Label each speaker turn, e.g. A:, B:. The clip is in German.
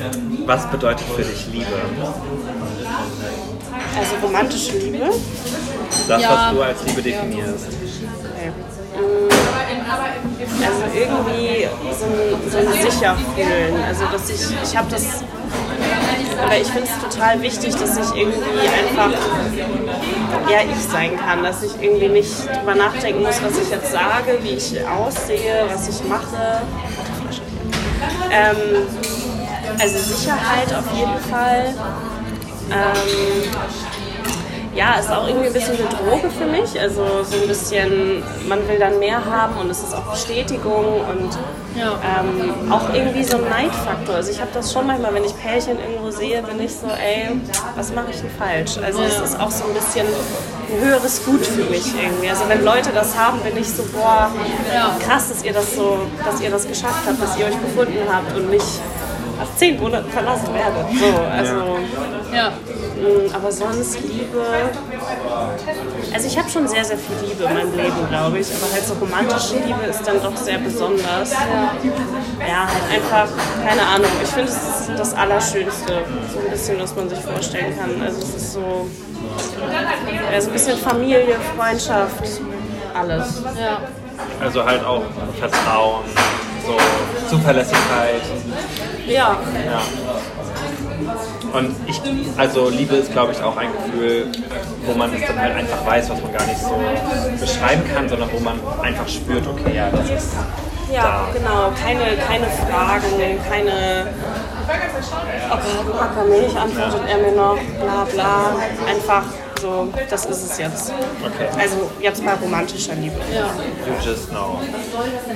A: Was bedeutet für dich Liebe?
B: Also romantische Liebe.
A: Das, was du als Liebe definierst.
B: Okay. Also irgendwie so ein sicher fühlen. Also dass ich habe das, oder ich finde es total wichtig, dass ich irgendwie einfach ich sein kann, dass ich irgendwie nicht drüber nachdenken muss, was ich jetzt sage, wie ich aussehe, was ich mache. Also Sicherheit auf jeden Fall. Ist auch irgendwie ein bisschen eine Droge für mich. Also so ein bisschen, man will dann mehr haben und es ist auch Bestätigung und auch irgendwie so ein Neidfaktor. Also ich habe das schon manchmal, wenn ich Pärchen irgendwo sehe, bin ich so, was mache ich denn falsch? Also es ist auch so ein bisschen ein höheres Gut für mich irgendwie. Also wenn Leute das haben, bin ich so, krass, dass ihr das geschafft habt, dass ihr euch gefunden habt und nicht nach 10 Monaten verlassen werdet. Aber sonst Liebe, also ich habe schon sehr, sehr viel Liebe in meinem Leben, glaube ich, aber halt so romantische Liebe ist dann doch sehr besonders. Halt einfach, keine Ahnung, ich finde, es ist das Allerschönste, so ein bisschen, was man sich vorstellen kann. Also es ist so ein bisschen Familie, Freundschaft, alles. Ja.
A: Also halt auch Vertrauen, so Zuverlässigkeit.
B: Ja.
A: Und Liebe ist, glaube ich, auch ein Gefühl, wo man es dann halt einfach weiß, was man gar nicht so beschreiben kann, sondern wo man einfach spürt, okay, ja, das ist da.
B: Genau, keine Fragen, keine Milch antwortet er mir noch, bla bla, einfach so, das ist es jetzt.
A: Okay.
B: Also jetzt bei romantischer Liebe.
A: You just know.